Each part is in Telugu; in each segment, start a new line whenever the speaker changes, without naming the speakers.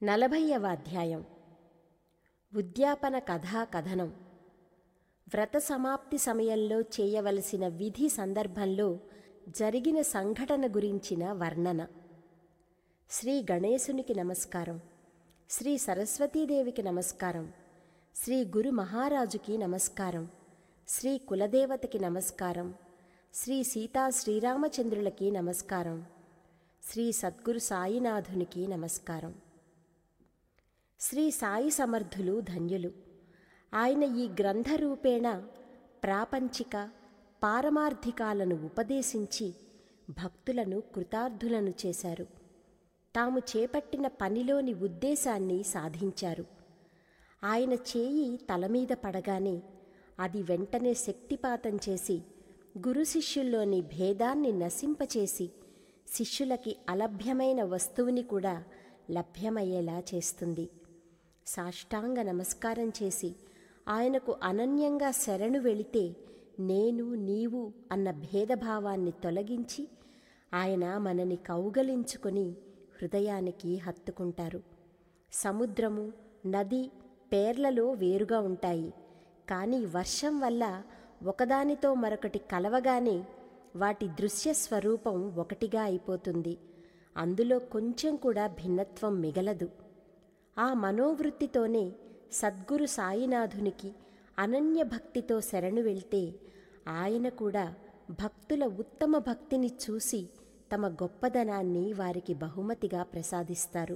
40వ అధ్యాయం. ఉద్యాపన కథా కథనం. వ్రత సమాప్తి సమయంలో చేయవలసిన విధి సందర్భంలో జరిగిన సంఘటన గురించిన వర్ణన. శ్రీ గణేశునికి నమస్కారం, శ్రీ సరస్వతీదేవికి నమస్కారం, శ్రీ గురు మహారాజుకి నమస్కారం, శ్రీ కులదేవతకి నమస్కారం, శ్రీ సీతా శ్రీరామచంద్రులకి నమస్కారం, శ్రీ సద్గురు సాయినాథునికి నమస్కారం. శ్రీ సాయి సమర్థులు ధన్యులు. ఆయన ఈ గ్రంథరూపేణ ప్రాపంచిక పారమార్థికాలను ఉపదేశించి భక్తులను కృతార్థులను చేశారు. తాము చేపట్టిన పనిలోని ఉద్దేశాన్ని సాధించారు. ఆయన చేయి తలమీద పడగానే అది వెంటనే శక్తిపాతం చేసి గురు శిష్యుల్లోని భేదాన్ని నశింపచేసి శిష్యులకి అలభ్యమైన వస్తువుని కూడా లభ్యమయ్యేలా చేస్తుంది. సాష్టాంగ నమస్కారం చేసి ఆయనకు అనన్యంగా శరణు వెళితే నేను నీవు అన్న భేదభావాన్ని తొలగించి ఆయన మనని కౌగలించుకొని హృదయానికి హత్తుకుంటారు. సముద్రము, నది పేర్లలో వేరుగా ఉంటాయి, కానీ వర్షం వల్ల ఒకదానితో మరొకటి కలవగానే వాటి దృశ్య స్వరూపం ఒకటిగా అయిపోతుంది. అందులో కొంచెం కూడా భిన్నత్వం మిగలదు. ఆ మనోవృత్తితోనే సద్గురు సాయినాథునికి అనన్య భక్తితో శరణు వెళ్తే ఆయన కూడా భక్తుల ఉత్తమ భక్తిని చూసి తమ గొప్పదనాన్ని వారికి బహుమతిగా ప్రసాదిస్తారు.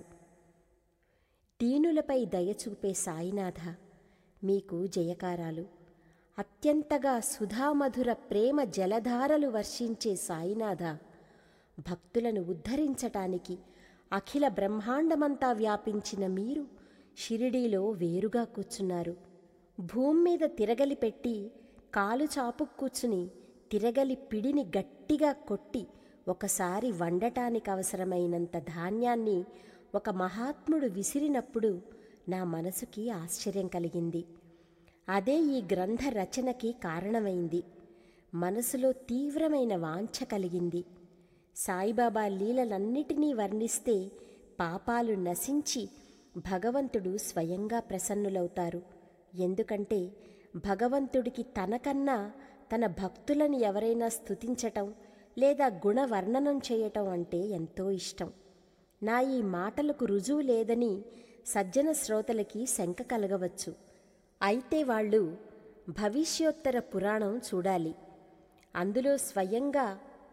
దీనులపై దయచూపే సాయినాథ, మీకు జయకారాలు. అత్యంతగా సుధామధుర ప్రేమ జలధారలు వర్షించే సాయినాథ, భక్తులను ఉద్ధరించటానికి అఖిల బ్రహ్మాండమంతా వ్యాపించిన మీరు షిరిడీలో వేరుగా కూర్చున్నారు. భూమి మీద తిరగలి పెట్టి కాలు చాపు కూర్చుని తిరగలి పిడిని గట్టిగా కొట్టి ఒకసారి వండటానికి అవసరమైనంత ధాన్యాన్ని ఒక మహాత్ముడు విసిరినప్పుడు నా మనసుకి ఆశ్చర్యం కలిగింది. అదే ఈ గ్రంథ రచనకి కారణమైంది. మనసులో తీవ్రమైన వాంఛ కలిగింది. సాయిబాబా లీలలన్నిటినీ వర్ణిస్తే పాపాలు నశించి భగవంతుడు స్వయంగా ప్రసన్నులవుతారు. ఎందుకంటే భగవంతుడికి తనకన్నా తన భక్తులను ఎవరైనా స్తుతించటం లేదా గుణవర్ణనం చేయటం అంటే ఎంతో ఇష్టం. నా ఈ మాటలకు రుజువు లేదని సజ్జన శ్రోతలకి శంక కలగవచ్చు. అయితే వాళ్ళు భవిష్యోత్తర పురాణం చూడాలి. అందులో స్వయంగా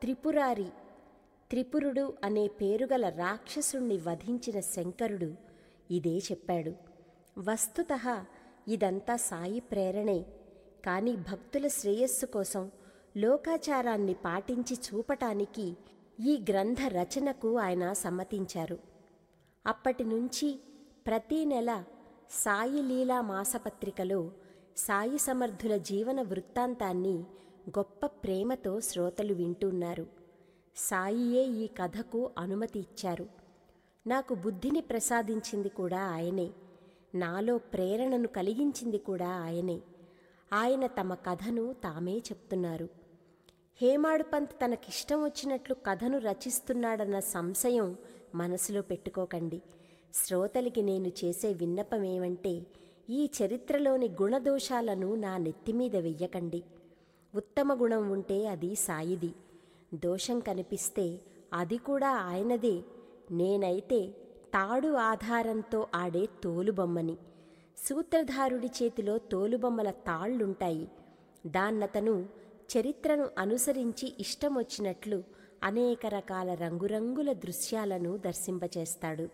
త్రిపురుడు అనే పేరుగల రాక్షసుణ్ణి వధించిన శంకరుడు ఇదే చెప్పాడు. వస్తుతః ఇదంతా సాయి ప్రేరణే, కానీ భక్తుల శ్రేయస్సు కోసం లోకాచారాన్ని పాటించి చూపటానికి ఈ గ్రంథ రచనకు ఆయన సమ్మతించారు. అప్పటి నుంచి ప్రతీ నెల సాయి లీలా మాసపత్రికలో సాయి సమర్థుల జీవన వృత్తాంతాన్ని గొప్ప ప్రేమతో శ్రోతలు వింటున్నారు. సాయియే ఈ కథకు అనుమతి ఇచ్చారు. నాకు బుద్ధిని ప్రసాదించింది కూడా ఆయనే, నాలో ప్రేరణను కలిగించింది కూడా ఆయనే. ఆయన తమ కథను తామే చెప్తున్నారు. హేమాడు పంత్ తనకిష్టం వచ్చినట్లు కథను రచిస్తున్నాడన్న సంశయం మనసులో పెట్టుకోకండి. శ్రోతలకి నేను చేసే విన్నపమేమంటే, ఈ చరిత్రలోని గుణదోషాలను నా నెత్తిమీద వెయ్యకండి. ఉత్తమ గుణం ఉంటే అది సాయిది, దోషం కనిపిస్తే అది కూడా ఆయనదే. నేనైతే తాడు ఆధారంతో ఆడే తోలుబొమ్మని. సూత్రధారుడి చేతిలో తోలుబొమ్మల తాళ్లుంటాయి. దాన్నతను చరిత్రను అనుసరించి ఇష్టమొచ్చినట్లు అనేక రకాల రంగురంగుల దృశ్యాలను దర్శింపచేస్తాడు.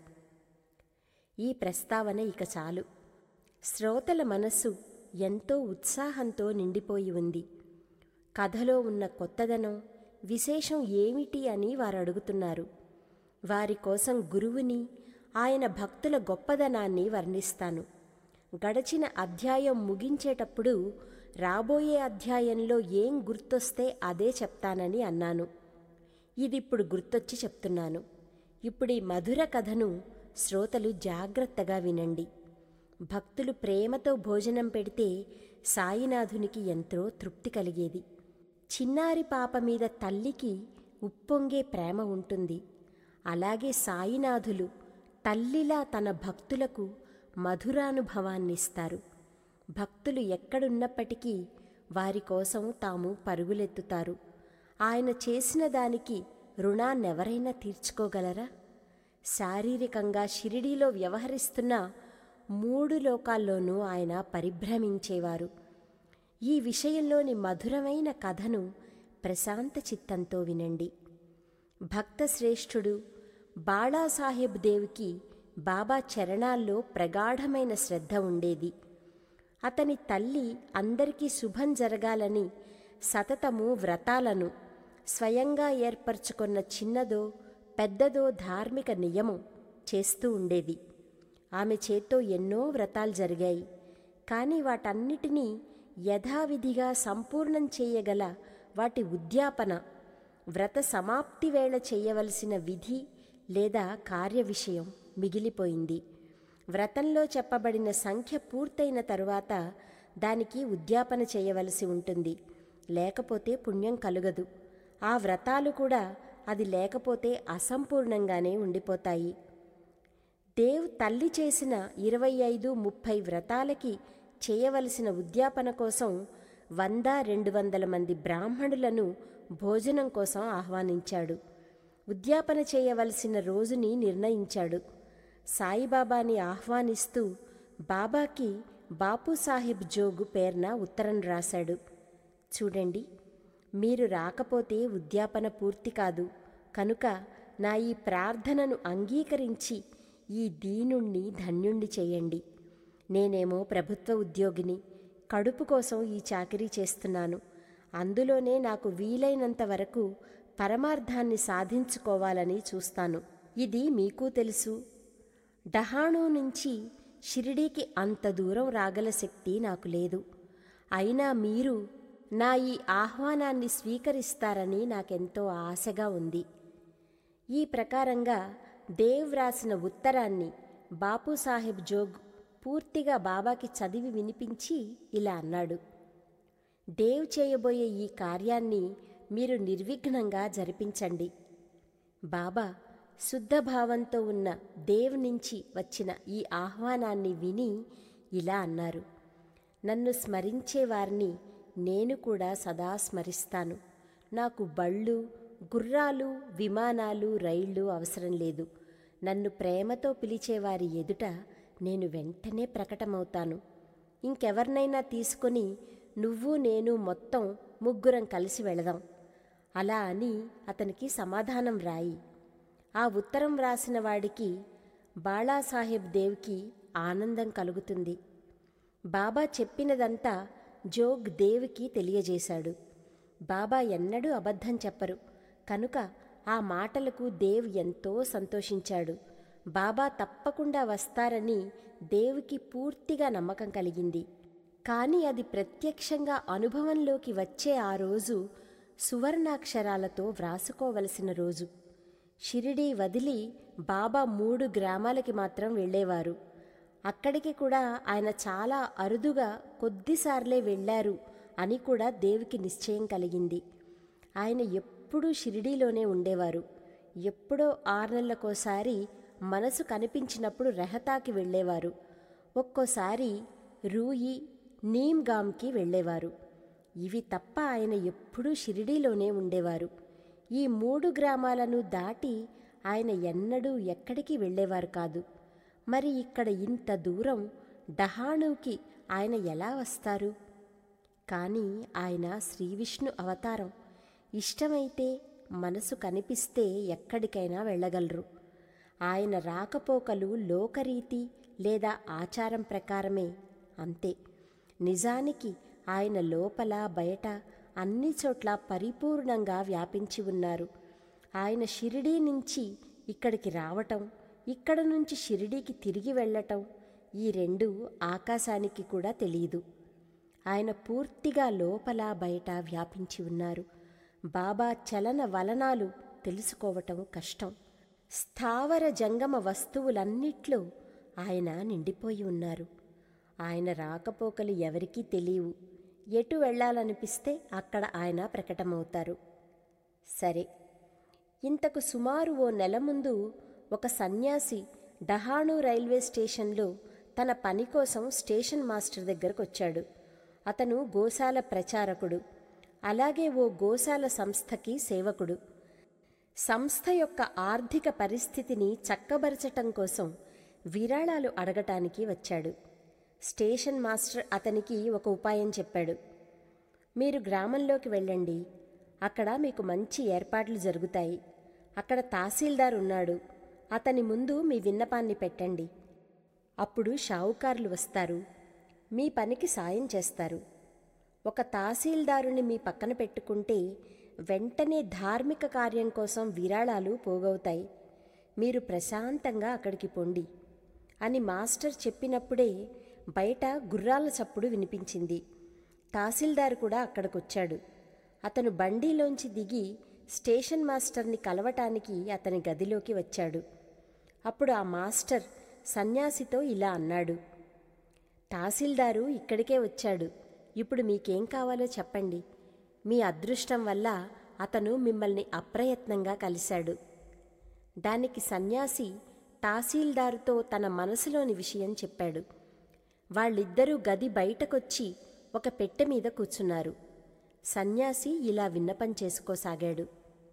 ఈ ప్రస్తావన ఇక చాలు. శ్రోతల మనస్సు ఎంతో ఉత్సాహంతో నిండిపోయి ఉంది. కథలో ఉన్న కొత్తదనం, విశేషం ఏమిటి అని వారు అడుగుతున్నారు. వారి కోసం గురువుని, ఆయన భక్తుల గొప్పదనాన్ని వర్ణిస్తాను. గడచిన అధ్యాయం ముగించేటప్పుడు రాబోయే అధ్యాయంలో ఏం గుర్తొస్తే అదే చెప్తానని అన్నాను. ఇదిప్పుడు గుర్తొచ్చి చెప్తున్నాను. ఇప్పుడు ఈ మధుర కథను శ్రోతలు జాగ్రత్తగా వినండి. భక్తులు ప్రేమతో భోజనం పెడితే సాయినాథునికి ఎంతో తృప్తి కలిగేది. చిన్నారి పాప మీద తల్లికి ఉప్పొంగే ప్రేమ ఉంటుంది. అలాగే సాయినాథులు తల్లిలా తన భక్తులకు మధురానుభవాన్నిస్తారు. భక్తులు ఎక్కడున్నప్పటికీ వారి కోసం తాము పరుగులెత్తుతారు. ఆయన చేసిన దానికి రుణాన్నెవరైనా తీర్చుకోగలరా? శారీరకంగా షిరిడీలో వ్యవహరిస్తున్న 3 లోకాల్లోనూ ఆయన పరిభ్రమించేవారు. ఈ విషయంలోని మధురమైన కథను ప్రశాంత చిత్తంతో వినండి. భక్తశ్రేష్ఠుడు బాళాసాహెబ్ దేవుకి బాబా చరణాల్లో ప్రగాఢమైన శ్రద్ధ ఉండేది. అతని తల్లి అందరికీ శుభం జరగాలని సతతము వ్రతాలను స్వయంగా ఏర్పరచుకున్న చిన్నదో పెద్దదో ధార్మిక నియమం చేస్తూ ఉండేది. ఆమె చేత్తో ఎన్నో వ్రతాలు జరిగాయి. కానీ వాటన్నిటినీ యథావిధిగా సంపూర్ణం చేయగల వాటి ఉద్యాపన, వ్రత సమాప్తి వేళ చేయవలసిన విధి లేదా కార్య విషయం మిగిలిపోయింది. వ్రతంలో చెప్పబడిన సంఖ్య పూర్తయిన తరువాత దానికి ఉద్యాపన చేయవలసి ఉంటుంది. లేకపోతే పుణ్యం కలుగదు. ఆ వ్రతాలు కూడా అది లేకపోతే అసంపూర్ణంగానే ఉండిపోతాయి. దేవ్ తల్లి చేసిన 25-30 వ్రతాలకి చేయవలసిన ఉద్యాపన కోసం 100-200 మంది బ్రాహ్మణులను భోజనం కోసం ఆహ్వానించాడు. ఉద్యాపన చేయవలసిన రోజుని నిర్ణయించాడు. సాయిబాబాని ఆహ్వానిస్తూ బాబాకి బాపూసాహెబ్ జోగు పేర్న ఉత్తరం రాశాడు. చూడండి, మీరు రాకపోతే ఉద్యాపన పూర్తి కాదు. కనుక నా ఈ ప్రార్థనను అంగీకరించి ఈ దీనుణ్ణి ధన్యుణ్ణి చేయండి. నేనేమో ప్రభుత్వ ఉద్యోగిని, కడుపు కోసం ఈ చాకిరీ చేస్తున్నాను. అందులోనే నాకు వీలైనంత వరకు పరమార్థాన్ని సాధించుకోవాలని చూస్తాను. ఇది మీకు తెలుసు. డహాణూ నుంచి షిరిడీకి అంత దూరం రాగల శక్తి నాకు లేదు. అయినా మీరు నా ఈ ఆహ్వానాన్ని స్వీకరిస్తారని నాకెంతో ఆశగా ఉంది. ఈ ప్రకారంగా దేవ్ రాసిన ఉత్తరాన్ని బాపూసాహెబ్ జోగ్ పూర్తిగా బాబాకి చదివి వినిపించి ఇలా అన్నాడు: దేవ్ చేయబోయే ఈ కార్యాన్ని మీరు నిర్విఘ్నంగా జరిపించండి. బాబా శుద్ధభావంతో ఉన్న దేవ్ నుంచి వచ్చిన ఈ ఆహ్వానాన్ని విని ఇలా అన్నారు: నన్ను స్మరించేవారిని నేను కూడా సదా స్మరిస్తాను. నాకు బళ్ళు, గుర్రాలు, విమానాలు, రైళ్ళు అవసరం లేదు. నన్ను ప్రేమతో పిలిచేవారి ఎదుట నేను వెంటనే ప్రకటమవుతాను. ఇంకెవరినైనా తీసుకొని నువ్వు నేను మొత్తం 3 కలిసి వెళదాం. అలా అని అతనికి సమాధానం రాయి. ఆ ఉత్తరం రాసిన వాడికి బాళాసాహెబ్ దేవ్కి ఆనందం కలుగుతుంది. బాబా చెప్పినదంతా జోగ్ దేవ్కి తెలియజేశాడు. బాబా ఎన్నడూ అబద్ధం చెప్పరు. కనుక ఆ మాటలకు దేవ్ ఎంతో సంతోషించాడు. బాబా తప్పకుండా వస్తారని దేవుకి పూర్తిగా నమ్మకం కలిగింది. కానీ అది ప్రత్యక్షంగా అనుభవంలోకి వచ్చే ఆ రోజు సువర్ణాక్షరాలతో వ్రాసుకోవలసిన రోజు. షిరిడీ వదిలి బాబా 3 గ్రామాలకి మాత్రం వెళ్ళేవారు. అక్కడికి కూడా ఆయన చాలా అరుదుగా కొద్దిసార్లే వెళ్ళారు అని కూడా దేవుకి నిశ్చయం కలిగింది. ఆయన ఎప్పుడూ షిరిడీలోనే ఉండేవారు. ఎప్పుడో 6 నెలలకోసారి మనసు కనిపించినప్పుడు రెహతాకి వెళ్ళేవారు. ఒక్కోసారి రూయి, నీమ్గామ్కి వెళ్ళేవారు. ఇవి తప్ప ఆయన ఎప్పుడూ షిరిడీలోనే ఉండేవారు. ఈ 3 గ్రామాలను దాటి ఆయన ఎన్నడూ ఎక్కడికి వెళ్ళేవారు కాదు. మరి ఇక్కడ ఇంత దూరం డహాణూకి ఆయన ఎలా వస్తారు? కానీ ఆయన శ్రీవిష్ణు అవతారం. ఇష్టమైతే, మనసు కనిపిస్తే ఎక్కడికైనా వెళ్ళగలరు. ఆయన రాకపోకలు లోకరీతి లేదా ఆచారం ప్రకారమే, అంతే. నిజానికి ఆయన లోపల బయట అన్ని చోట్ల పరిపూర్ణంగా వ్యాపించి ఉన్నారు. ఆయన షిరిడీ నుంచి ఇక్కడికి రావటం, ఇక్కడ నుంచి షిరిడీకి తిరిగి వెళ్ళటం, ఈ 2 ఆకాశానికి కూడా తెలియదు. ఆయన పూర్తిగా లోపల బయట వ్యాపించి ఉన్నారు. బాబా చలన వలనాలు తెలుసుకోవటం కష్టం. స్థావర జంగమ వస్తువులన్నిట్లో ఆయన నిండిపోయి ఉన్నారు. ఆయన రాకపోకలు ఎవరికీ తెలియవు. ఎటు వెళ్ళాలనిపిస్తే అక్కడ ఆయన ప్రకటమవుతారు. సరే, ఇంతకు సుమారు ఓ నెల ముందు ఒక సన్యాసి డహాణు రైల్వే స్టేషన్లో తన పని కోసం స్టేషన్ మాస్టర్ దగ్గరకు వచ్చాడు. అతను గోశాల ప్రచారకుడు, అలాగే ఓ గోశాల సంస్థకి సేవకుడు. సంస్థ యొక్క ఆర్థిక పరిస్థితిని చక్కబరచటం కోసం విరాళాలు అడగటానికి వచ్చాడు. స్టేషన్ మాస్టర్ అతనికి ఒక ఉపాయం చెప్పాడు. మీరు గ్రామంలోకి వెళ్ళండి, అక్కడ మీకు మంచి ఏర్పాట్లు జరుగుతాయి. అక్కడ తహసీల్దార్ ఉన్నాడు, అతని ముందు మీ విన్నపాన్ని పెట్టండి. అప్పుడు షావుకారులు వస్తారు, మీ పనికి సాయం చేస్తారు. ఒక తహసీల్దారుని మీ పక్కన పెట్టుకుంటే వెంటనే ధార్మిక కార్యం కోసం విరాళాలు పోగవుతాయి. మీరు ప్రశాంతంగా అక్కడికి పొండి అని మాస్టర్ చెప్పినప్పుడే బయట గుర్రాల చప్పుడు వినిపించింది. తహసీల్దార్ కూడా అక్కడికొచ్చాడు. అతను బండిలోంచి దిగి స్టేషన్ మాస్టర్ని కలవటానికి అతని గదిలోకి వచ్చాడు. అప్పుడు ఆ మాస్టర్ సన్యాసితో ఇలా అన్నాడు, తహసీల్దారు ఇక్కడికే వచ్చాడు, ఇప్పుడు మీకేం కావాలో చెప్పండి. మీ అదృష్టం వల్ల అతను మిమ్మల్ని అప్రయత్నంగా కలిశాడు. దానికి సన్యాసి తహసీల్దారుతో తన మనసులోని విషయం చెప్పాడు. వాళ్ళిద్దరూ గది బయటకొచ్చి ఒక పెట్టె మీద కూర్చున్నారు. సన్యాసి ఇలా విన్నపం చేసుకోసాగాడు.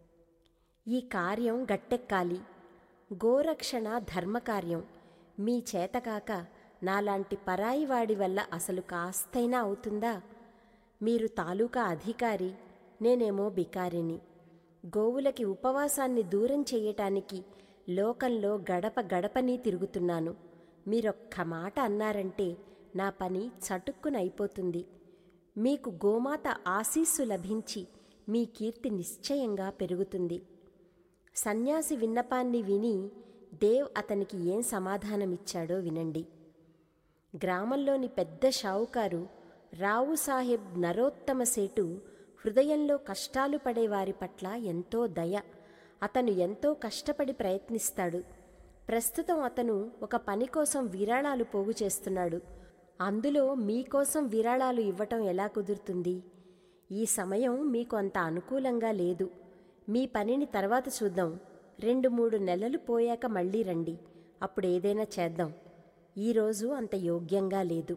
ఈ కార్యం గట్టెక్కాలి. గోరక్షణ ధర్మకార్యం మీ చేతకాక నాలాంటి పరాయివాడి వల్ల అసలు కాస్తైనా అవుతుందా? మీరు తాలూకా అధికారి, నేనేమో బికారిని. గోవులకి ఉపవాసాన్ని దూరం చెయ్యటానికి లోకంలో గడప గడపని తిరుగుతున్నాను. మీరొక్క మాట అన్నారంటే నా పని చటుక్కునైపోతుంది. మీకు గోమాత ఆశీస్సు లభించి మీ కీర్తి నిశ్చయంగా పెరుగుతుంది. సన్యాసి విన్నపాన్ని విని దేవ్ అతనికి ఏం సమాధానమిచ్చాడో వినండి. గ్రామంలోని పెద్ద షావుకారు రావు సాహెబ్ నరోత్తమ సేటు హృదయంలో కష్టాలు పడేవారి పట్ల ఎంతో దయ. అతను ఎంతో కష్టపడి ప్రయత్నిస్తాడు. ప్రస్తుతం అతను ఒక పని కోసం విరాళాలు పోగు చేస్తున్నాడు. అందులో మీకోసం విరాళాలు ఇవ్వటం ఎలా కుదురుతుంది? ఈ సమయం మీకు అంత అనుకూలంగా లేదు. మీ పనిని తర్వాత చూద్దాం. 2-3 నెలలు పోయాక మళ్ళీ రండి, అప్పుడు ఏదైనా చేద్దాం. ఈరోజు అంత యోగ్యంగా లేదు.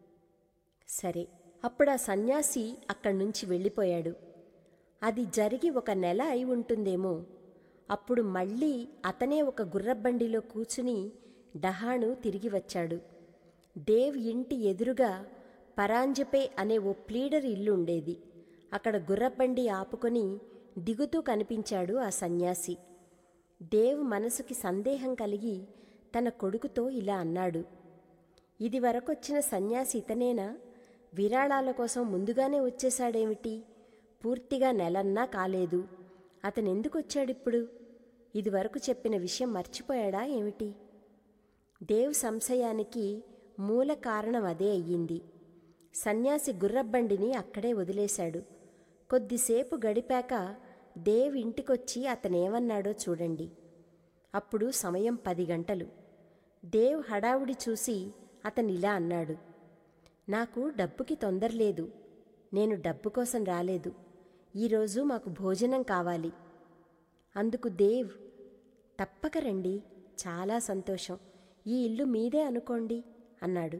సరే, అప్పుడు ఆ సన్యాసి అక్కడి నుంచి వెళ్ళిపోయాడు. అది జరిగి 1 నెల అయి ఉంటుందేమో. అప్పుడు మళ్ళీ అతనే ఒక గుర్రబండిలో కూర్చుని డహాణు తిరిగి వచ్చాడు. దేవ్ ఇంటి ఎదురుగా పరాంజపే అనే ఓ ప్లీడర్ ఇల్లు ఉండేది. అక్కడ గుర్రబండి ఆపుకొని దిగుతూ కనిపించాడు ఆ సన్యాసి. దేవ్ మనసుకి సందేహం కలిగి తన కొడుకుతో ఇలా అన్నాడు, ఇది వరకొచ్చిన సన్యాసి ఇతనేనా? విరాళాల కోసం ముందుగానే వచ్చేశాడేమిటి? పూర్తిగా నెలన్నా కాలేదు. అతనెందుకొచ్చాడిప్పుడు? ఇదివరకు చెప్పిన విషయం మర్చిపోయాడా ఏమిటి? దేవ్ సంశయానికి మూల కారణం అదే అయ్యింది. సన్యాసి గుర్రబండిని అక్కడే వదిలేశాడు. కొద్దిసేపు గడిపాక దేవ్ ఇంటికొచ్చి అతనేమన్నాడో చూడండి. అప్పుడు సమయం 10 గంటలు. దేవ్ హడావుడి చూసి అతనిలా అన్నాడు, నాకు డబ్బుకి తొందరలేదు. నేను డబ్బు కోసం రాలేదు. ఈరోజు మాకు భోజనం కావాలి. అందుకు దేవ్, తప్పక రండి, చాలా సంతోషం, ఈ ఇల్లు మీదే అనుకోండి అన్నాడు.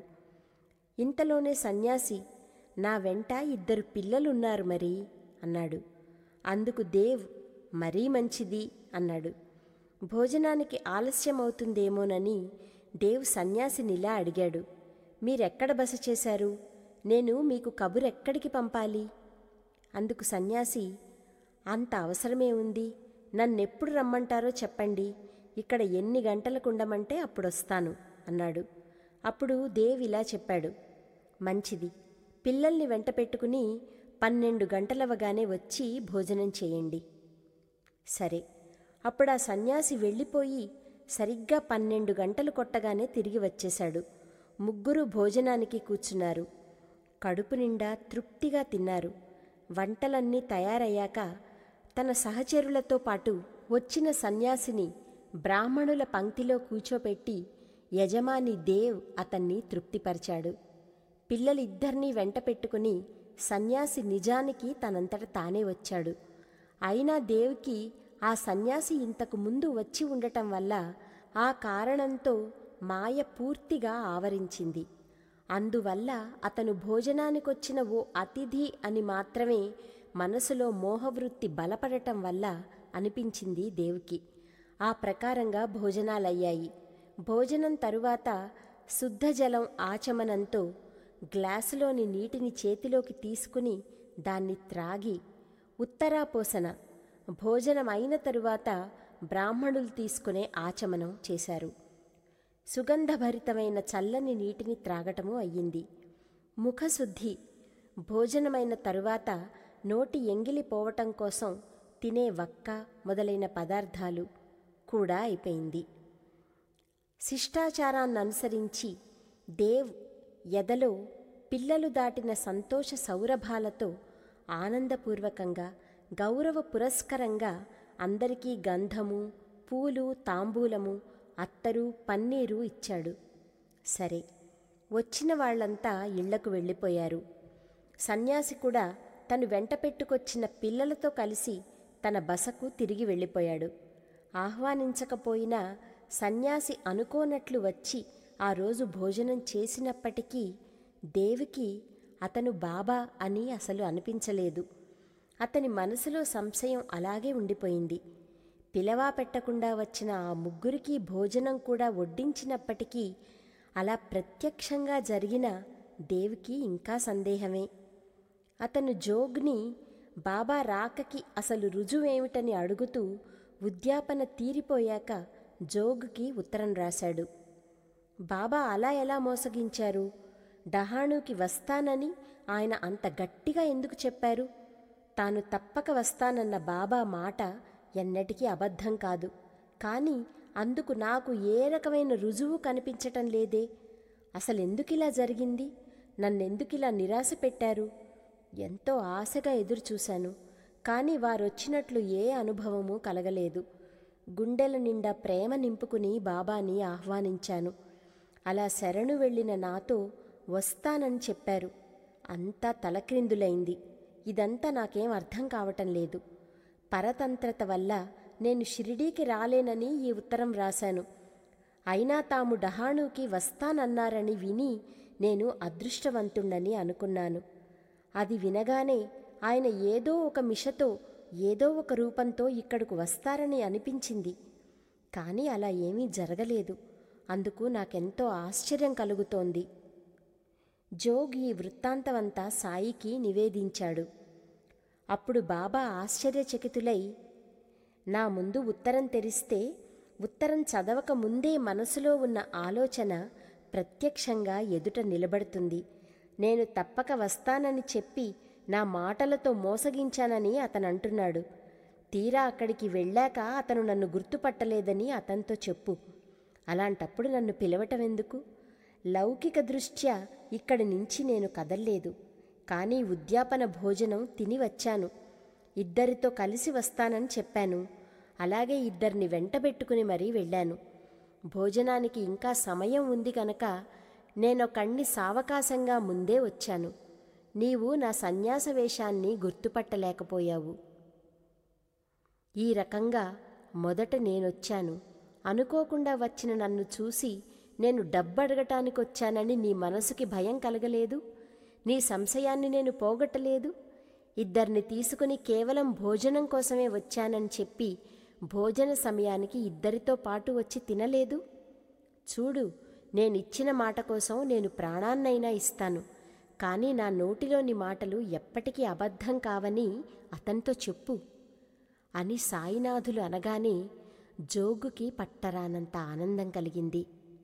ఇంతలోనే సన్యాసి, నా వెంట 2 పిల్లలున్నారు మరి అన్నాడు. అందుకు దేవ్, మరీ మంచిది అన్నాడు. భోజనానికి ఆలస్యమవుతుందేమోనని దేవ్ సన్యాసినిలా అడిగాడు, మీరెక్కడ బస చేశారు? నేను మీకు కబురెక్కడికి పంపాలి? అందుకు సన్యాసి, అంత అవసరమే ఉంది, నన్నెప్పుడు రమ్మంటారో చెప్పండి, ఇక్కడ ఎన్ని గంటలకు ఉండమంటే అప్పుడొస్తాను అన్నాడు. అప్పుడు దేవ్ ఇలా చెప్పాడు, మంచిది, పిల్లల్ని వెంట పెట్టుకుని 12 గంటలవగానే వచ్చి భోజనం చేయండి. సరే, అప్పుడు ఆ సన్యాసి వెళ్ళిపోయి సరిగ్గా 12 గంటలు కొట్టగానే తిరిగి వచ్చేశాడు. ముగ్గురు భోజనానికి కూర్చున్నారు. కడుపు నిండా తృప్తిగా తిన్నారు. వంటలన్నీ తయారయ్యాక తన సహచరులతో పాటు వచ్చిన సన్యాసిని బ్రాహ్మణుల పంక్తిలో కూర్చోపెట్టి యజమాని దేవ్ అతన్ని తృప్తిపరిచాడు. పిల్లలిద్దరినీ వెంట పెట్టుకుని సన్యాసి నిజానికి తనంతట తానే వచ్చాడు. అయినా దేవ్కి ఆ సన్యాసి ఇంతకు ముందు వచ్చి ఉండటం వల్ల ఆ కారణంతో మాయ పూర్తిగా ఆవరించింది. అందువల్ల అతను భోజనానికొచ్చిన ఓ అతిథి అని మాత్రమే మనసులో మోహవృత్తి బలపడటం వల్ల అనిపించింది దేవికి. ఆ ప్రకారంగా భోజనాలయ్యాయి. భోజనం తరువాత శుద్ధజలం ఆచమనంతో గ్లాసులోని నీటిని చేతిలోకి తీసుకుని దాన్ని త్రాగి ఉత్తరాపోసన భోజనం అయిన తరువాత బ్రాహ్మణులు తీసుకునే ఆచమనం చేశారు. సుగంధభరితమైన చల్లని నీటిని త్రాగటము అయ్యింది. ముఖశుద్ధి భోజనమైన తరువాత నోటి ఎంగిలి పోవటం కోసం తినే వక్క మొదలైన పదార్థాలు కూడా అయిపోయింది. శిష్టాచారాన్ననుసరించి దేవ్ ఎదలో పిల్లలు దాటిన సంతోష సౌరభాలతో ఆనందపూర్వకంగా గౌరవ పురస్కరంగా అందరికీ గంధము, పూలు, తాంబూలము, అత్తరు, పన్నీరు ఇచ్చాడు. సరే, వచ్చిన వాళ్లంతా ఇళ్లకు వెళ్ళిపోయారు. సన్యాసి కూడా తను వెంట పెట్టుకొచ్చిన పిల్లలతో కలిసి తన బసకు తిరిగి వెళ్ళిపోయాడు. ఆహ్వానించకపోయినా సన్యాసి అనుకోనట్లు వచ్చి ఆ రోజు భోజనం చేసినప్పటికీ దేవికి అతను బాబా అని అసలు అనిపించలేదు. అతని మనసులో సంశయం అలాగే ఉండిపోయింది. పిలవా పెట్టకుండా వచ్చిన ఆ ముగ్గురికి భోజనం కూడా వడ్డించినప్పటికీ అలా ప్రత్యక్షంగా జరిగిన దేవికి ఇంకా సందేహమే. అతను జోగ్ని బాబా రాకకి అసలు రుజువేమిటని అడుగుతూ ఉద్యాపన తీరిపోయాక జోగ్కి ఉత్తరం రాశాడు. బాబా అలా ఎలా మోసగించారు? డహాణుకి వస్తానని ఆయన అంత గట్టిగా ఎందుకు చెప్పారు? తాను తప్పక వస్తానన్న బాబా మాట ఎన్నటికీ అబద్ధం కాదు. కానీ అందుకు నాకు ఏ రకమైన రుజువు కనిపించటం లేదే. అసలెందుకిలా జరిగింది? నన్నెందుకిలా నిరాశ పెట్టారు? ఎంతో ఆశగా ఎదురుచూశాను. కానీ వారొచ్చినట్లు ఏ అనుభవమూ కలగలేదు. గుండెల నిండా ప్రేమ నింపుకుని బాబాని ఆహ్వానించాను. అలా శరణు వెళ్ళిన నాతో వస్తానని చెప్పారు. అంతా తలక్రిందులైంది. ఇదంతా నాకేం అర్థం కావటం లేదు. పరతంత్రత వల్ల నేను షిరిడీకి రాలేనని ఈ ఉత్తరం రాశాను. అయినా తాము డహాణుకి వస్తానన్నారని విని నేను అదృష్టవంతుణ్ణని అనుకున్నాను. అది వినగానే ఆయన ఏదో ఒక మిషతో ఏదో ఒక రూపంతో ఇక్కడకు వస్తారని అనిపించింది. కానీ అలా ఏమీ జరగలేదు. అందుకు నాకెంతో ఆశ్చర్యం కలుగుతోంది. జోగ్ ఈ వృత్తాంతమంతా సాయికి నివేదించాడు. అప్పుడు బాబా ఆశ్చర్యచకితులై, నా ముందు ఉత్తరం తెరిస్తే ఉత్తరం చదవక ముందే మనసులో ఉన్న ఆలోచన ప్రత్యక్షంగా ఎదుట నిలబడుతుంది. నేను తప్పక వస్తానని చెప్పి నా మాటలతో మోసగించానని అతనంటున్నాడు. తీరా అక్కడికి వెళ్ళాక అతను నన్ను గుర్తుపట్టలేదని అతనితో చెప్పు. అలాంటప్పుడు నన్ను పిలవటమెందుకు? లౌకిక దృష్ట్యా ఇక్కడి నుంచి నేను కదల్లేదు. కానీ ఉద్యాపన భోజనం తిని వచ్చాను. ఇద్దరితో కలిసి వస్తానని చెప్పాను. అలాగే ఇద్దరిని వెంటబెట్టుకుని మరీ వెళ్ళాను. భోజనానికి ఇంకా సమయం ఉంది కనుక నేనొకణ్ణి సావకాశంగా ముందే వచ్చాను. నీవు నా సన్యాస వేషాన్ని గుర్తుపట్టలేకపోయావు. ఈ రకంగా మొదట నేనొచ్చాను. అనుకోకుండా వచ్చిన నన్ను చూసి నేను డబ్బడగటానికొచ్చానని నీ మనసుకి భయం కలగలేదు? నీ సంశయాన్ని నేను పోగొట్టలేదు? ఇద్దరిని తీసుకుని కేవలం భోజనం కోసమే వచ్చానని చెప్పి భోజన సమయానికి ఇద్దరితో పాటు వచ్చి తినలేదు? చూడు, నేనిచ్చిన మాట కోసం నేను ప్రాణాన్నైనా ఇస్తాను. కానీ నా నోటిలోని మాటలు ఎప్పటికీ అబద్ధం కావని అతనితో చెప్పు అని సాయినాథులు అనగానే జోగుకి పట్టరానంత ఆనందం కలిగింది.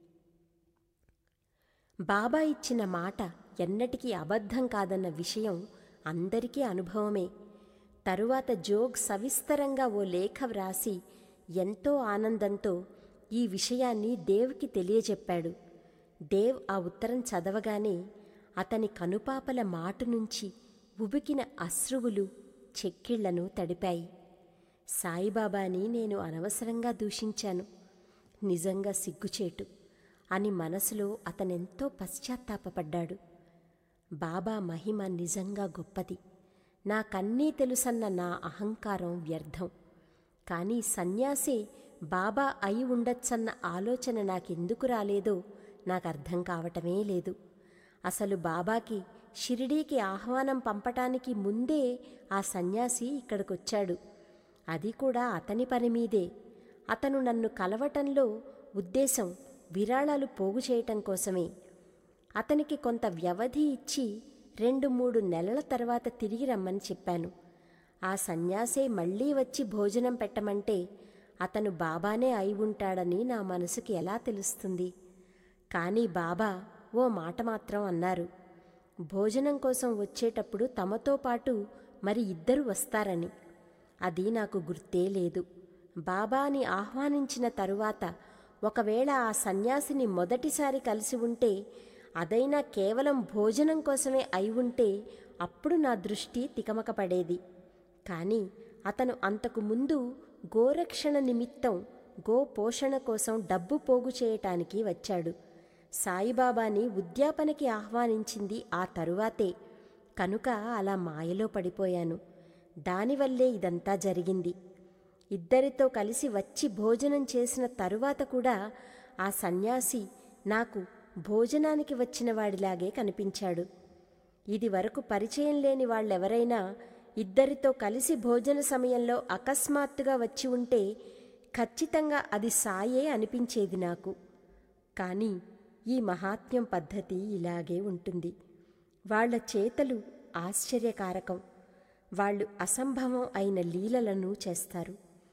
బాబా ఇచ్చిన మాట ఎన్నటికీ అబద్ధం కాదన్న విషయం అందరికీ అనుభవమే. తరువాత జోగ్ సవిస్తరంగా ఓ లేఖ వ్రాసి ఎంతో ఆనందంతో ఈ విషయాన్ని దేవ్కి తెలియజెప్పాడు. దేవ్ ఆ ఉత్తరం చదవగానే అతని కనుపాపల మాటు నుంచి ఉబికిన అశ్రువులు చెక్కిళ్లను తడిపాయి. సాయిబాబాని నేను అనవసరంగా దూషించాను, నిజంగా సిగ్గుచేటు అని మనసులో అతనెంతో పశ్చాత్తాపపడ్డాడు. బాబా మహిమ నిజంగా గొప్పది. నాకన్నీ తెలుసన్న నా అహంకారం వ్యర్థం. కానీ సన్యాసే బాబా అయి ఉండొచ్చన్న ఆలోచన నాకెందుకు రాలేదో నాకర్థం కావటమే లేదు. అసలు బాబాకి షిరిడీకి ఆహ్వానం పంపటానికి ముందే ఆ సన్యాసి ఇక్కడికొచ్చాడు. అది కూడా అతని పని మీదే. అతను నన్ను కలవటంలో ఉద్దేశం విరాళాలు పోగు చేయటం కోసమే. అతనికి కొంత వ్యవధి ఇచ్చి 2-3 నెలల తర్వాత తిరిగి రమ్మని చెప్పాను. ఆ సన్యాసే మళ్ళీ వచ్చి భోజనం పెట్టమంటే అతను బాబానే అయి ఉంటాడని నా మనసుకి ఎలా తెలుస్తుంది? కానీ బాబా ఓ మాట మాత్రం అన్నారు. భోజనం కోసం వచ్చేటప్పుడు తమతో పాటు మరి 2 వస్తారని. అది నాకు గుర్తే లేదు. బాబాని ఆహ్వానించిన తరువాత ఒకవేళ ఆ సన్యాసిని మొదటిసారి కలిసి ఉంటే, అదైనా కేవలం భోజనం కోసమే అయి ఉంటే అప్పుడు నా దృష్టి తికమకపడేది. కానీ అతను అంతకు ముందు గోరక్షణ నిమిత్తం గోపోషణ కోసం డబ్బు పోగు చేయటానికి వచ్చాడు. సాయిబాబాని ఉద్యాపనకి ఆహ్వానించింది ఆ తరువాతే. కనుక అలా మాయలో పడిపోయాను. దానివల్లే ఇదంతా జరిగింది. 2 కలిసి వచ్చి భోజనం చేసిన తరువాత కూడా ఆ సన్యాసి నాకు భోజనానికి వచ్చిన వాడిలాగే కనిపించాడు. ఇది వరకు పరిచయం లేని వాళ్ళెవరైనా 2 కలిసి భోజన సమయంలో అకస్మాత్తుగా వచ్చి ఉంటే ఖచ్చితంగా అది సాయే అనిపించేది నాకు. కానీ ఈ మహాత్మ్యం పద్ధతి ఇలాగే ఉంటుంది. వాళ్ల చేతలు ఆశ్చర్యకారకం. వాళ్ళు అసంభవం అయిన లీలలను చేస్తారు.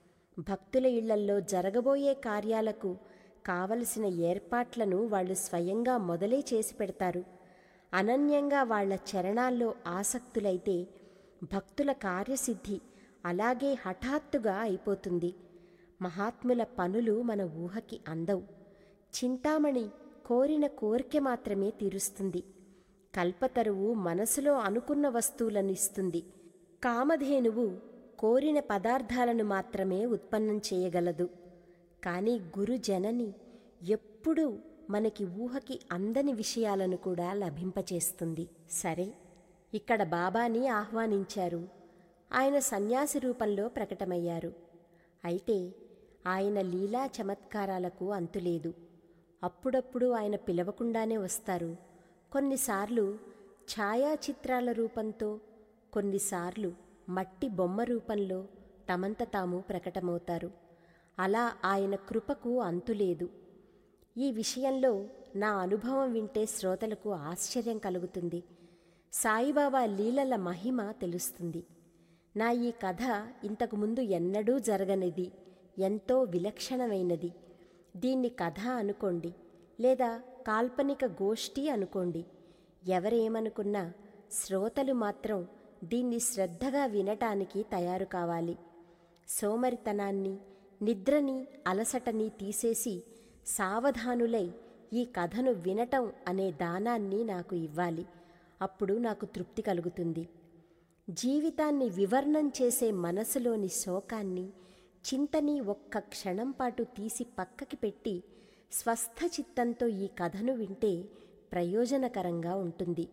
భక్తుల ఇళ్లల్లో జరగబోయే కార్యాలకు కావలసిన ఏర్పాట్లను వాళ్ళు స్వయంగా మొదలే చేసి పెడతారు. అనన్యంగా వాళ్ల చరణాల్లో ఆసక్తులైతే భక్తుల కార్యసిద్ధి అలాగే హఠాత్తుగా అయిపోతుంది. మహాత్ముల పనులు మన ఊహకి అందవు. చింతామణి కోరిన కోరిక మాత్రమే తీరుస్తుంది. కల్పతరువు మనసులో అనుకున్న వస్తువులను ఇస్తుంది. కామధేనువు కోరిన పదార్థాలను మాత్రమే ఉత్పన్నం చేయగలదు. కానీ గురుజనని ఎప్పుడూ మనకి ఊహకి అందని విషయాలను కూడా లభింపచేస్తుంది. సరే, ఇక్కడ బాబాని ఆహ్వానించారు. ఆయన సన్యాసి రూపంలో ప్రకటమయ్యారు. అయితే ఆయన లీలా చమత్కారాలకు అంతులేదు. అప్పుడప్పుడు ఆయన పిలవకుండానే వస్తారు. కొన్నిసార్లు ఛాయాచిత్రాల రూపంతో, కొన్నిసార్లు మట్టి బొమ్మ రూపంలో తమంత తాము ప్రకటమవుతారు. అలా ఆయన కృపకు అంతులేదు. ఈ విషయంలో నా అనుభవం వింటే శ్రోతలకు ఆశ్చర్యం కలుగుతుంది. సాయిబాబా లీలల మహిమ తెలుస్తుంది. నా ఈ కథ ఇంతకుముందు ఎన్నడూ జరగనిది, ఎంతో విలక్షణమైనది. దీన్ని కథ అనుకోండి, లేదా కాల్పనిక గోష్ఠి అనుకోండి. ఎవరేమనుకున్నా శ్రోతలు మాత్రం దీన్ని శ్రద్ధగా వినటానికి తయారు కావాలి. సోమరితనాన్ని, నిద్రని, అలసటని తీసేసి సావధానులై ఈ కథను వినటం అనే దానాన్ని నాకు ఇవ్వాలి. అప్పుడు నాకు తృప్తి కలుగుతుంది. జీవితాన్ని వివర్ణం చేసే మనసులోని శోకాన్ని, చింతని ఒక్క క్షణం పాటు తీసి పక్కకి పెట్టి స్వస్థ చిత్తంతో ఈ కథను వింటే ప్రయోజనకరంగా ఉంటుంది.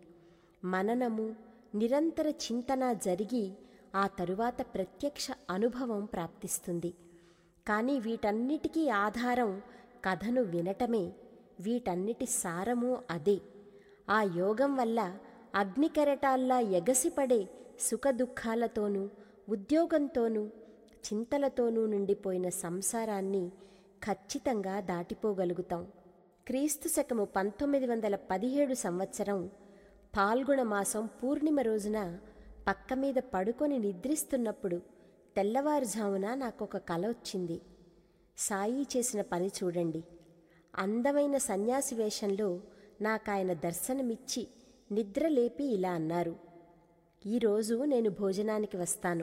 మననము, నిరంతర చింతన జరిగి ఆ తరువాత ప్రత్యక్ష అనుభవం ప్రాప్తిస్తుంది. కానీ వీటన్నిటికీ ఆధారం కథను వినటమే. వీటన్నిటి సారము అదే. ఆ యోగం వల్ల అగ్నికెరటాల్లా ఎగసిపడే సుఖదుఖాలతోనూ, ఉద్యోగంతోనూ, చింతలతోనూ నిండిపోయిన సంసారాన్ని ఖచ్చితంగా దాటిపోగలుగుతాం. క్రీస్తు శకము 1917 సంవత్సరం పాల్గొన మాసం పూర్ణిమ రోజున పక్క మీద పడుకొని నిద్రిస్తున్నప్పుడు తెల్లవారుజామున నాకొక కల వచ్చింది. సాయి చేసిన పని చూడండి. అందమైన సన్యాసి వేషంలో నాకాయన దర్శనమిచ్చి నిద్రలేపి ఇలా అన్నారు, ఈరోజు నేను భోజనానికి వస్తాను.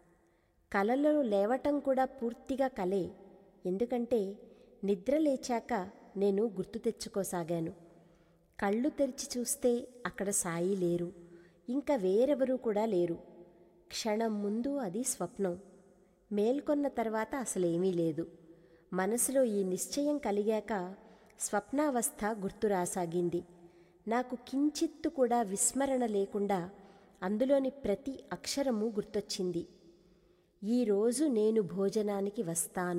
కలలో లేవటం కూడా పూర్తిగా కలే. ఎందుకంటే నిద్రలేచాక నేను గుర్తు తెచ్చుకోసాగాను. కళ్ళు తెరిచి చూస్తే అక్కడ సాయి లేరు, ఇంకా వేరెవరూ కూడా లేరు. క్షణం ముందు అది స్వప్నం. మేల్కొన్న తర్వాత అసలేమీ లేదు. మనసులో ఈ నిశ్చయం కలిగాక స్వప్నావస్థ గుర్తు రాసాగింది. నాకు కించిత్తు కూడా విస్మరణ లేకుండా అందులోని ప్రతి అక్షరము గుర్తొచ్చింది. ఈరోజు నేను భోజనానికి వస్తాను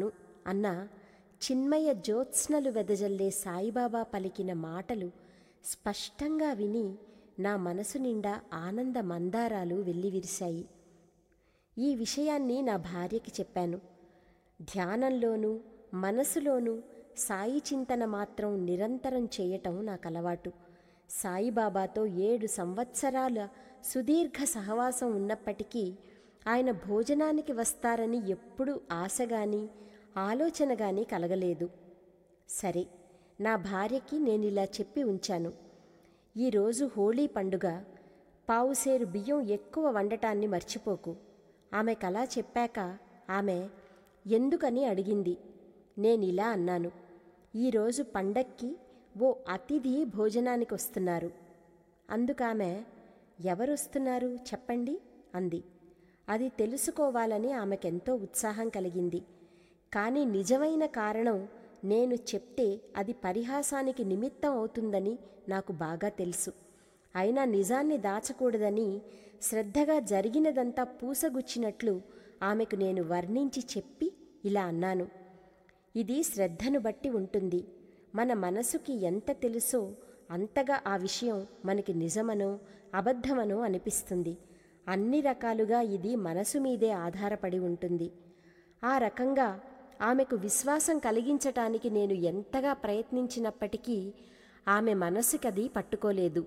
అన్న చిన్మయ జ్యోత్స్నలు వెదజల్లే సాయిబాబా పలికిన మాటలు స్పష్టంగా విని నా మనసు నిండా ఆనంద మందారాలు వెల్లివిరిశాయి. ఈ విషయాన్ని నా భార్యకి చెప్పాను. ధ్యానంలోనూ మనసులోనూ సాయి చింతన మాత్రం నిరంతరం చేయటం నాకలవాటు. సాయిబాబాతో 7 సంవత్సరాల సుదీర్ఘ సహవాసం ఉన్నప్పటికీ ఆయన భోజనానికి వస్తారని ఎప్పుడూ ఆశగాని ఆలోచనగాని కలగలేదు. సరే, నా భార్యకి నేనిలా చెప్పి ఉంచాను. ఈరోజు హోళీ పండుగ, పావుసేరు బియ్యం ఎక్కువ వండటాన్ని మర్చిపోకు. ఆమెకలా చెప్పాక ఆమె ఎందుకని అడిగింది. నేనిలా అన్నాను, ఈరోజు పండక్కి ఓ అతిథి భోజనానికి వస్తున్నారు. అందుకామె ఎవరొస్తున్నారు చెప్పండి అంది. అది తెలుసుకోవాలని ఆమెకెంతో ఉత్సాహం కలిగింది. కానీ నిజమైన కారణం నేను చెప్తే అది పరిహాసానికి నిమిత్తం అవుతుందని నాకు బాగా తెలుసు. అయినా నిజాన్ని దాచకూడదని శ్రద్ధగా జరిగినదంతా పూసగుచ్చినట్లు ఆమెకు నేను వర్ణించి చెప్పి ఇలా అన్నాను. ఇది శ్రద్ధను బట్టి ఉంటుంది. మన మనసుకి ఎంత తెలుసో అంతగా ఆ విషయం మనకి నిజమనో అబద్ధమనో అనిపిస్తుంది. అన్ని రకాలుగా ఇది మనసు మీదే ఆధారపడి ఉంటుంది. ఆ రకంగా ఆమెకు విశ్వాసం కలిగించటానికి నేను ఎంతగా ప్రయత్నించినప్పటికీ ఆమె మనసుకది పట్టుకోలేదు.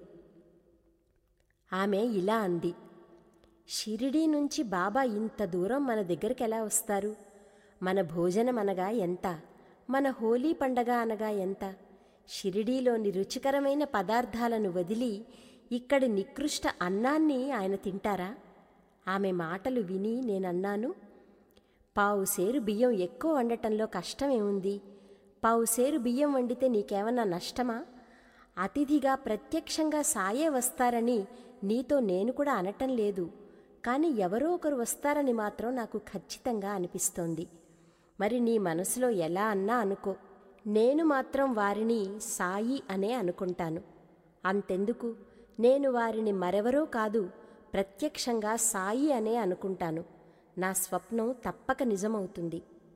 ఆమె ఇలా అంది, షిరిడీ నుంచి బాబా ఇంత దూరం మన దగ్గరికి ఎలా వస్తారు? మన భోజనం అనగా ఎంత? మన హోలీ పండగ అనగా ఎంత? షిరిడీలోని రుచికరమైన పదార్థాలను వదిలి ఇక్కడి నికృష్ట అన్నాన్ని ఆయన తింటారా? ఆమె మాటలు విని నేనన్నాను, పావుసేరు బియ్యం ఎక్కువ వండటంలో కష్టమేముంది? పావుసేరు బియ్యం వండితే నీకేమన్నా నష్టమా? అతిథిగా ప్రత్యక్షంగా సాయే వస్తారని నీతో నేను కూడా అనటం లేదు. కానీ ఎవరో ఒకరు వస్తారని మాత్రం నాకు ఖచ్చితంగా అనిపిస్తోంది. మరి నీ మనసులో ఎలా అన్నా అనుకో, నేను మాత్రం వారిని సాయి అనే అనుకుంటాను. అంతెందుకు, నేను వారిని మరెవరో కాదు, ప్రత్యక్షంగా సాయి అనే అనుకుంటాను. నా స్వప్నం తప్పక నిజమవుతుంది.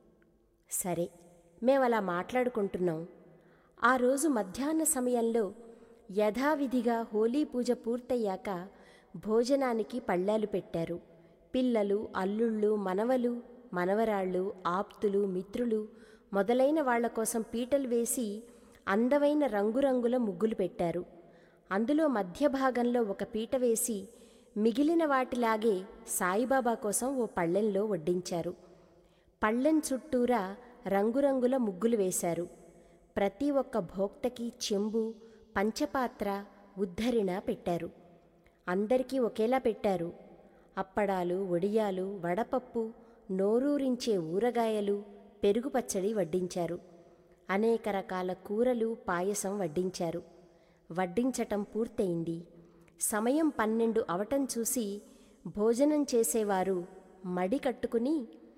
సరే, మేమలా మాట్లాడుకుంటున్నాం. ఆ రోజు మధ్యాహ్న సమయంలో యథావిధిగా హోలీ పూజ పూర్తయ్యాక భోజనానికి పళ్ళాలు పెట్టారు. పిల్లలు, అల్లుళ్ళు, మనవలు, మనవరాళ్ళు, ఆప్తులు, మిత్రులు మొదలైన వాళ్ల కోసం పీటలు వేసి అందమైన రంగురంగుల ముగ్గులు పెట్టారు. అందులో మధ్య భాగంలో ఒక పీట వేసి మిగిలిన వాటిలాగే సాయిబాబా కోసం ఓ పళ్ళెంలో వడ్డించారు. పళ్ళెం చుట్టూరా రంగురంగుల ముగ్గులు వేశారు. ప్రతి ఒక్క భోక్తకి చెంబు, పంచపాత్ర, ఉద్ధరణ పెట్టారు. అందరికీ ఒకేలా పెట్టారు. అప్పడాలు, వడియాలు, వడపప్పు, నోరూరించే ఊరగాయలు, పెరుగు పచ్చడి వడ్డించారు. అనేక రకాల కూరలు, పాయసం వడ్డించారు. వడ్డించటం పూర్తయింది. సమయం 12 అవటం చూసి భోజనం చేసేవారు మడి కట్టుకుని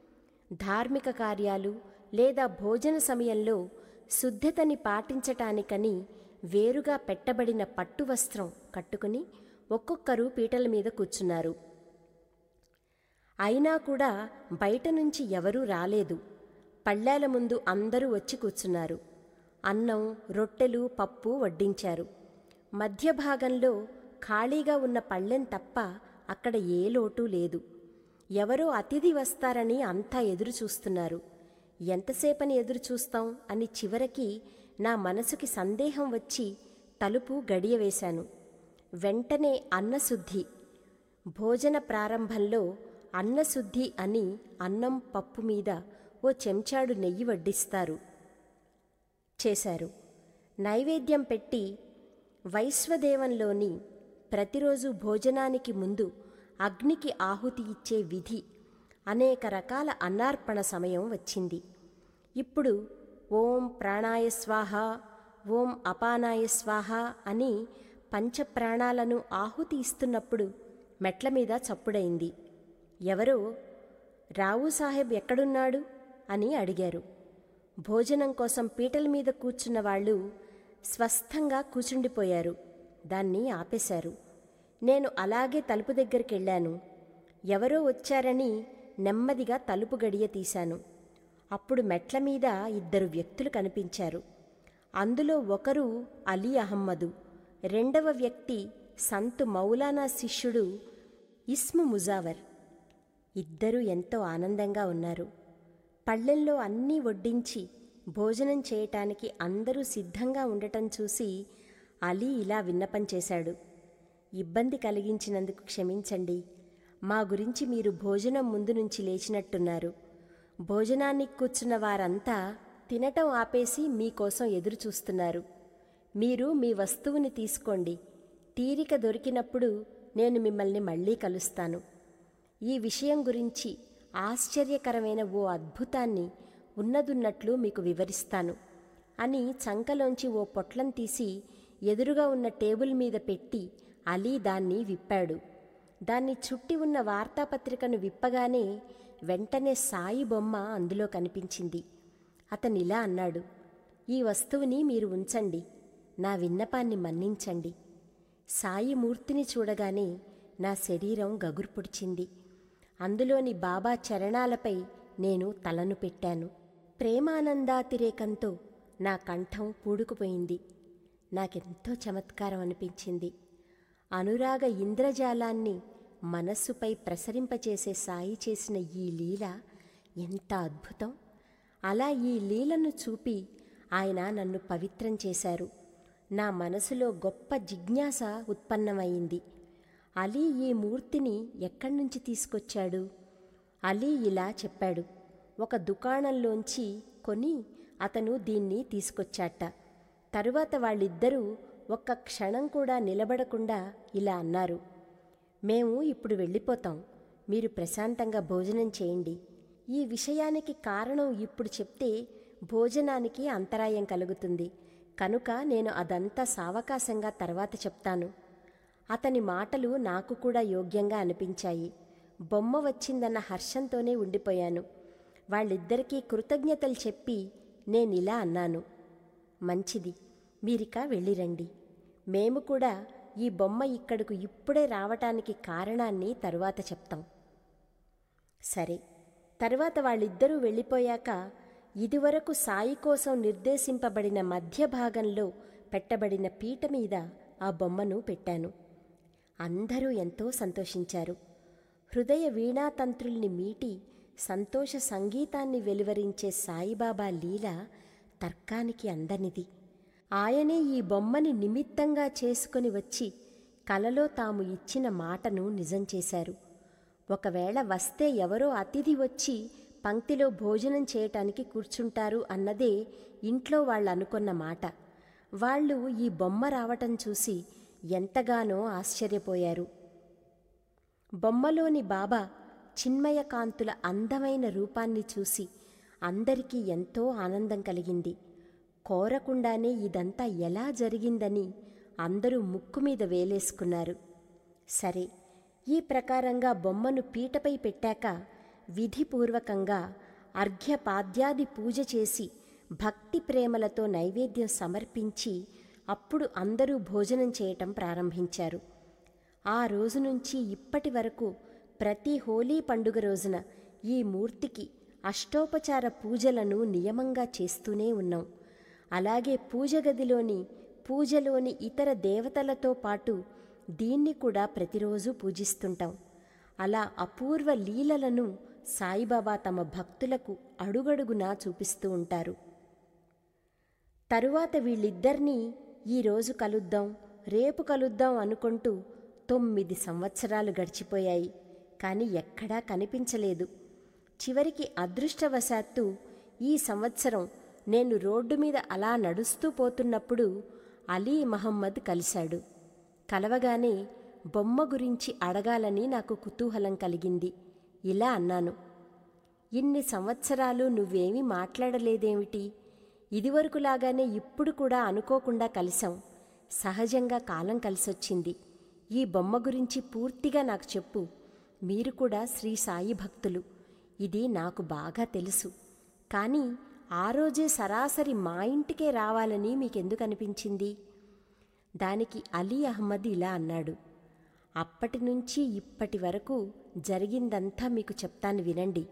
ధార్మిక కార్యాలు లేదా భోజన సమయంలో శుద్ధతని పాటించటానికని వేరుగా పెట్టబడిన పట్టు వస్త్రం కట్టుకుని ఒక్కొక్కరు పీటల మీద కూర్చున్నారు. అయినా కూడా బయట నుంచి ఎవరూ రాలేదు. పళ్ళాల ముందు అందరూ వచ్చి కూర్చున్నారు. అన్నం, రొట్టెలు, పప్పు వడ్డించారు. మధ్య భాగంలో ఖాళీగా ఉన్న పళ్ళెం తప్ప అక్కడ ఏ లోటు లేదు. ఎవరో అతిథి వస్తారని అంతా ఎదురు చూస్తున్నారు. ఎంతసేపని ఎదురు చూస్తాం అని చివరికి నా మనసుకి సందేహం వచ్చి తలుపు గడియవేశాను. వెంటనే అన్నశుద్ధి. భోజన ప్రారంభంలో అన్నశుద్ధి అని అన్నం, పప్పు మీద ఓ చెంచాడు నెయ్యి వడ్డిస్తారు. చేశారు. నైవేద్యం పెట్టి వైశ్వదేవంలోని ప్రతిరోజు భోజనానికి ముందు అగ్నికి ఆహుతి ఇచ్చే విధి, అనేక రకాల అన్నార్పణ సమయం వచ్చింది. ఇప్పుడు ఓం ప్రాణాయ స్వాహ, ఓం అపానాయ స్వాహ అని పంచప్రాణాలను ఆహుతి ఇస్తున్నప్పుడు మెట్ల మీద చప్పుడైంది. ఎవరో రావు సాహెబ్ ఎక్కడున్నాడు అని అడిగారు. భోజనం కోసం పీటల మీద కూర్చున్న వాళ్ళు స్వస్థంగా కూచుండిపోయారు. దాన్ని ఆపేశారు. నేను అలాగే తలుపు దగ్గరికెళ్ళాను. ఎవరో వచ్చారని నెమ్మదిగా తలుపు గడియ తీశాను. అప్పుడు మెట్ల మీద ఇద్దరు వ్యక్తులు కనిపించారు. అందులో ఒకరు అలీ అహమ్మదు, రెండవ వ్యక్తి సంతు మౌలానా శిష్యుడు ఇస్ము ముజావర్. ఇద్దరూ ఎంతో ఆనందంగా ఉన్నారు. పళ్ళెంలో అన్నీ వడ్డించి భోజనం చేయటానికి అందరూ సిద్ధంగా ఉండటం చూసి అలీ ఇలా విన్నపం చేశాడు: ఇబ్బంది కలిగించినందుకు క్షమించండి. మా గురించి మీరు భోజనం ముందు నుంచి లేచినట్టున్నారు. భోజనానికి కూర్చున్న వారంతా తినటం ఆపేసి మీకోసం ఎదురుచూస్తున్నారు. మీరు మీ వస్తువుని తీసుకోండి. తీరిక దొరికినప్పుడు నేను మిమ్మల్ని మళ్ళీ కలుస్తాను. ఈ విషయం గురించి ఆశ్చర్యకరమైన ఓ అద్భుతాన్ని ఉన్నదున్నట్లు మీకు వివరిస్తాను అని చంకలోంచి ఓ పొట్లం తీసి ఎదురుగా ఉన్న టేబుల్ మీద పెట్టి అలీ దాన్ని విప్పాడు. దాన్ని చుట్టి ఉన్న వార్తాపత్రికను విప్పగానే వెంటనే సాయి బొమ్మ అందులో కనిపించింది. అతనిలా అన్నాడు: ఈ వస్తువుని మీరు ఉంచండి. నా విన్నపాన్ని మన్నించండి. సాయి మూర్తిని చూడగానే నా శరీరం గగురు పొడిచింది. అందులోని బాబా చరణాలపై నేను తలను పెట్టాను. ప్రేమానందాతిరేకంతో నా కంఠం పూడుకుపోయింది. నాకెంతో చమత్కారం అనిపించింది. అనురాగ ఇంద్రజాలాన్ని మనస్సుపై ప్రసరింపచేసే సాయి చేసిన ఈ లీల ఎంత అద్భుతం! అలా ఈ లీలను చూపి ఆయన నన్ను పవిత్రం చేశారు. నా మనసులో గొప్ప జిజ్ఞాస ఉత్పన్నమైంది. అలీ ఈ మూర్తిని ఎక్కడి నుంచి తీసుకొచ్చాడు? అలీ ఇలా చెప్పాడు: ఒక దుకాణంలోంచి కొని అతను దీన్ని తీసుకొచ్చాట. తరువాత వాళ్ళిద్దరూ ఒక్క క్షణం కూడా నిలబడకుండా ఇలా అన్నారు: మేము ఇప్పుడు వెళ్ళిపోతాం. మీరు ప్రశాంతంగా భోజనం చేయండి. ఈ విషయానికి కారణం ఇప్పుడు చెప్తే భోజనానికి అంతరాయం కలుగుతుంది. కనుక నేను అదంతా సావకాశంగా తర్వాత చెప్తాను. అతని మాటలు నాకు కూడా యోగ్యంగా అనిపించాయి. బొమ్మ వచ్చిందన్న హర్షంతోనే ఉండిపోయాను. వాళ్ళిద్దరికీ కృతజ్ఞతలు చెప్పి నేనిలా అన్నాను: మంచిది, మీరిక వెళ్ళిరండి. మేము కూడా ఈ బొమ్మ ఇక్కడకు ఇప్పుడే రావటానికి కారణాన్ని తరువాత చెప్తాం. సరే. తరువాత వాళ్ళిద్దరూ వెళ్ళిపోయాక ఇదివరకు సాయి కోసం నిర్దేశింపబడిన మధ్య భాగంలో పెట్టబడిన పీట మీద ఆ బొమ్మను పెట్టాను. అందరూ ఎంతో సంతోషించారు. హృదయ వీణాతంత్రుల్ని మీటి సంతోష సంగీతాన్ని వెలువరించే సాయిబాబా లీల తర్కానికి అందనిది. ఆయనే ఈ బొమ్మని నిమిత్తంగా చేసుకొని వచ్చి కలలో తాము ఇచ్చిన మాటను నిజం చేశారు. ఒకవేళ వస్తే ఎవరో అతిథి వచ్చి పంక్తిలో భోజనం చేయటానికి కూర్చుంటారు అన్నదే ఇంట్లో వాళ్ళు అనుకున్న మాట. వాళ్ళు ఈ బొమ్మ రావటం చూసి ఎంతగానో ఆశ్చర్యపోయారు. బొమ్మలోని బాబా చిన్మయకాంతుల అందమైన రూపాన్ని చూసి అందరికీ ఎంతో ఆనందం కలిగింది. కోరకుండానే ఇదంతా ఎలా జరిగిందని అందరూ ముక్కు మీద వేలేసుకున్నారు. సరే, ఈ ప్రకారంగా బొమ్మను పీటపై పెట్టాక విధిపూర్వకంగా అర్ఘ్యపాద్యాది పూజ చేసి భక్తి ప్రేమలతో నైవేద్యం సమర్పించి అప్పుడు అందరూ భోజనం చేయటం ప్రారంభించారు. ఆ రోజు నుంచి ఇప్పటి వరకు ప్రతి హోలీ పండుగ రోజున ఈ మూర్తికి అష్టోపచార పూజలను నియమంగా చేస్తూనే ఉన్నాం. అలాగే పూజలోని ఇతర దేవతలతో పాటు దీన్ని కూడా ప్రతిరోజు పూజిస్తుంటాం. అలా అపూర్వ లీలలను సాయిబాబా తమ భక్తులకు అడుగడుగునా చూపిస్తూ ఉంటారు. తరువాత వీళ్ళిద్దరినీ ఈరోజు కలుద్దాం, రేపు కలుద్దాం అనుకుంటూ 9 సంవత్సరాలు గడిచిపోయాయి. కానీ ఎక్కడా కనిపించలేదు. చివరికి అదృష్టవశాత్తు ఈ సంవత్సరం నేను రోడ్డు మీద అలా నడుస్తూ పోతున్నప్పుడు అలీ మహమ్మద్ కలిశాడు. కలవగానే బొమ్మ గురించి అడగాలని నాకు కుతూహలం కలిగింది. ఇలా అన్నాను: ఇన్ని సంవత్సరాలు నువ్వేమీ మాట్లాడలేదేమిటి? ఇదివరకులాగానే ఇప్పుడు కూడా అనుకోకుండా కలిశాం. సహజంగా కాలం కలిసొచ్చింది. ఈ బొమ్మ గురించి పూర్తిగా నాకు చెప్పు. మీరు కూడా శ్రీ సాయి భక్తులు, ఇది నాకు బాగా తెలుసు. కానీ ఆ రోజే సరాసరి మా ఇంటికే రావాలని మీకెందుకు అనిపించింది? దానికి అలీ అహ్మద్ ఇలా అన్నాడు: అప్పటి నుంచి ఇప్పటి వరకు జరిగిందంతా మీకు చెప్తాను వినండి.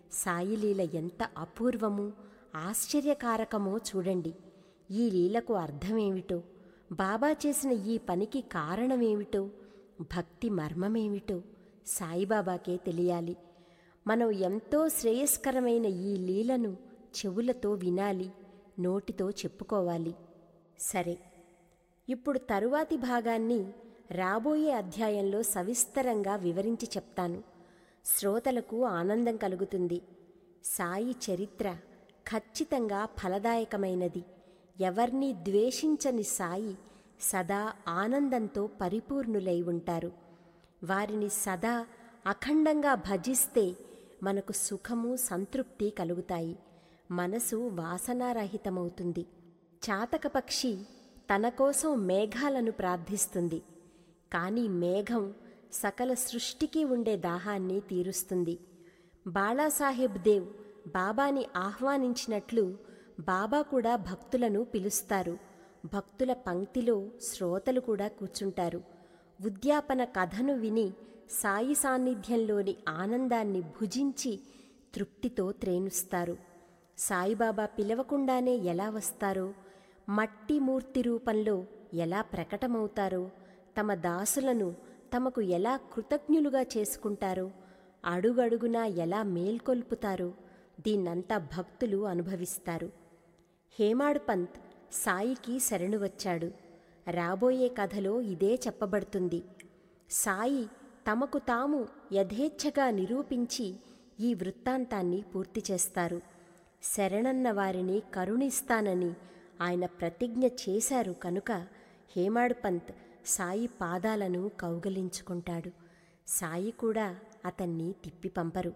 సాయి లీల ఎంత అపూర్వమో ఆశ్చర్యకారకమో చూడండి. ఈ లీలకు అర్థమేమిటో, బాబా చేసిన ఈ పనికి కారణమేమిటో, భక్తి మర్మమేమిటో సాయిబాబాకే తెలియాలి. మనం ఎంతో శ్రేయస్కరమైన ఈ లీలను చెవులతో వినాలి, నోటితో చెప్పుకోవాలి. సరే, ఇప్పుడు తరువాతి భాగాన్ని రాబోయే అధ్యాయంలో సవిస్తరంగా వివరించి చెప్తాను. శ్రోతలకు ఆనందం కలుగుతుంది. సాయి చరిత్ర ఖచ్చితంగా ఫలదాయకమైనది. ఎవర్నీ ద్వేషించని సాయి సదా ఆనందంతో పరిపూర్ణులై ఉంటారు. వారిని సదా అఖండంగా భజిస్తే మనకు సుఖము, సంతృప్తి కలుగుతాయి. మనసు వాసనారహితమవుతుంది. చాతక పక్షి తన కోసం మేఘాలను ప్రార్థిస్తుంది. కానీ మేఘం సకల సృష్టికి ఉండే దాహాన్ని తీరుస్తుంది. బాళాసాహెబ్ దేవ్ బాబాని ఆహ్వానించినట్లు బాబా కూడా భక్తులను పిలుస్తారు. భక్తుల పంక్తిలో శ్రోతలు కూడా కూర్చుంటారు. ఉద్యాపన కథను విని సాయి సాన్నిధ్యంలోని ఆనందాన్ని భుజించి తృప్తితో త్రేణుస్తారు. సాయిబాబా పిలవకుండానే ఎలా వస్తారో, మట్టి మూర్తి రూపంలో ఎలా ప్రకటమవుతారో, తమ దాసులను తమకు ఎలా కృతజ్ఞులుగా చేసుకుంటారో, అడుగడుగునా ఎలా మేల్కొల్పుతారో దీన్నంతా భక్తులు అనుభవిస్తారు. హేమాడ్ పంత్ సాయికి శరణు వచ్చాడు. రాబోయే కథలో ఇదే చెప్పబడుతుంది. సాయి తమకు తాము యథేచ్ఛగా నిరూపించి ఈ వృత్తాంతాన్ని పూర్తి చేస్తారు. శరణన్న వారిని కరుణిస్తానని ఆయన ప్రతిజ్ఞ చేశారు కనుక హేమాడ్ పంత్ సాయి పాదాలను కౌగలించుకుంటాడు. సాయి కూడా అతన్ని తిప్పి పంపరు.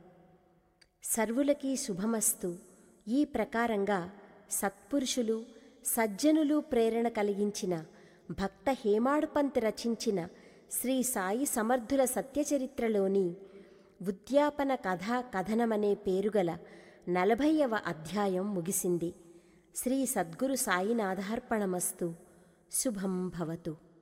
సర్వులకీ శుభమస్తు. ఈ ప్రకారంగా సత్పురుషులు, సజ్జనులు ప్రేరణ కలిగించిన భక్త హేమాడ్ పంత్ రచించిన శ్రీ సాయి సమర్థుల సత్యచరిత్రలోని ఉద్యాపన కథా కథనమనే పేరుగల 40వ అధ్యాయం ముగిసింది. శ్రీ సద్గురు సాయినాథార్పణమస్తు. శుభం భవతు.